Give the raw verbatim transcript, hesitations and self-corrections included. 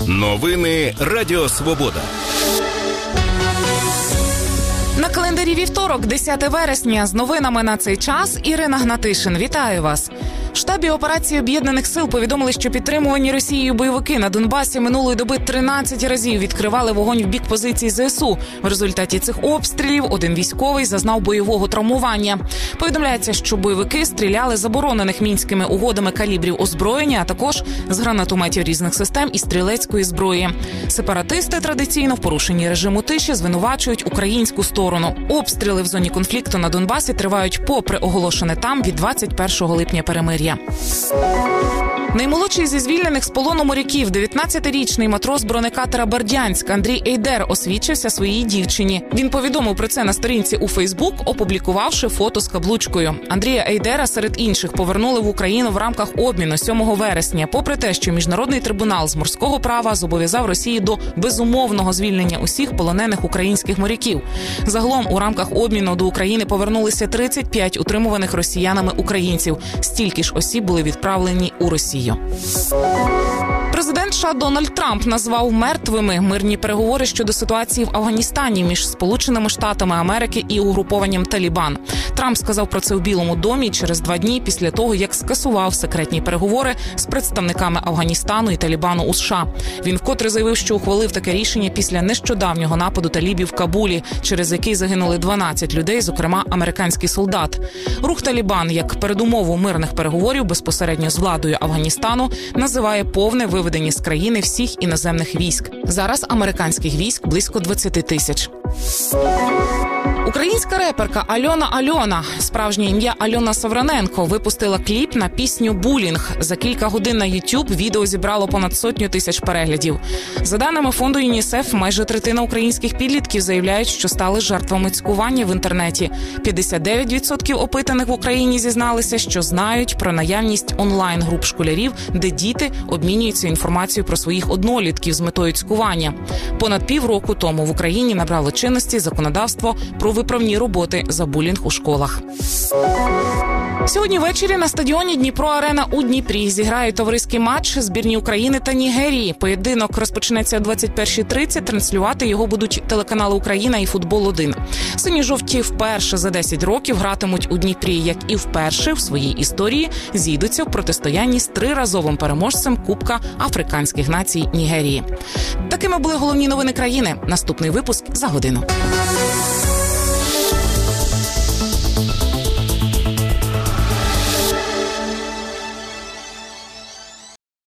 Новини Радіо Свобода. На календарі вівторок, десяте вересня. З новинами на цей час Ірина Гнатишин. Вітаю вас. В штабі операції Об'єднаних сил повідомили, що підтримувані Росією бойовики на Донбасі минулої доби тринадцять разів відкривали вогонь в бік позицій ЗСУ. В результаті цих обстрілів один військовий зазнав бойового травмування. Повідомляється, що бойовики стріляли заборонених мінськими угодами калібрів озброєння, а також з гранатометів різних систем і стрілецької зброї. Сепаратисти традиційно в порушенні режиму тиші звинувачують українську сторону. Обстріли в зоні конфлікту на Донбасі тривають попри оголошене там від двадцять першого липня перемир'я. Наймолодший зі звільнених з полону моряків, дев'ятнадцятирічний матрос бронекатера «Бердянськ» Андрій Ейдер освідчився своїй дівчині. Він повідомив про це на сторінці у Фейсбук, опублікувавши фото з каблучкою. Андрія Ейдера серед інших повернули в Україну в рамках обміну сьомого вересня, попри те, що Міжнародний трибунал з морського права зобов'язав Росії до безумовного звільнення усіх полонених українських моряків. Загалом у рамках обміну до України повернулися тридцять п'ять утримуваних росіянами українців. Стільки ж осіб були відправлені у Росію. Президент США Дональд Трамп назвав мертвими мирні переговори щодо ситуації в Афганістані між Сполученими Штатами Америки і угрупованням Талібан. Трамп сказав про це у Білому домі через два дні після того, як скасував секретні переговори з представниками Афганістану і Талібану у США. Він вкотре заявив, що ухвалив таке рішення після нещодавнього нападу талібів в Кабулі, через який загинули дванадцять людей, зокрема американський солдат. Рух Талібан як передумову мирних переговорів безпосередньо з владою Афганістану називає повне виведення з країни всіх іноземних військ. Зараз американських військ близько двадцять тисяч. Українська реперка Альона Альона, справжнє ім'я Альона Савраненко, випустила кліп на пісню «Булінг». За кілька годин на YouTube відео зібрало понад сотню тисяч переглядів. За даними фонду ЮНІСЕФ, майже третина українських підлітків заявляють, що стали жертвами цькування в інтернеті. п'ятдесят дев'ять відсотків опитаних в Україні зізналися, що знають про наявність онлайн-груп школярів, де діти обмінюються інформацією про своїх однолітків з метою цькування. Понад півроку тому в Україні набрало чинності законодавство про виправні роботи за булінг у школах. Сьогодні ввечері на стадіоні Дніпро-Арена у Дніпрі зіграють товариський матч збірні України та Нігерії. Поєдинок розпочнеться о двадцять перша тридцять. Транслювати його будуть телеканали «Україна» і «Футбол один». Сині-жовті вперше за десять років гратимуть у Дніпрі, як і вперше в своїй історії зійдуться в протистоянні з триразовим переможцем Кубка африканських націй Нігерії. Такими були головні новини країни. Наступний випуск за годину.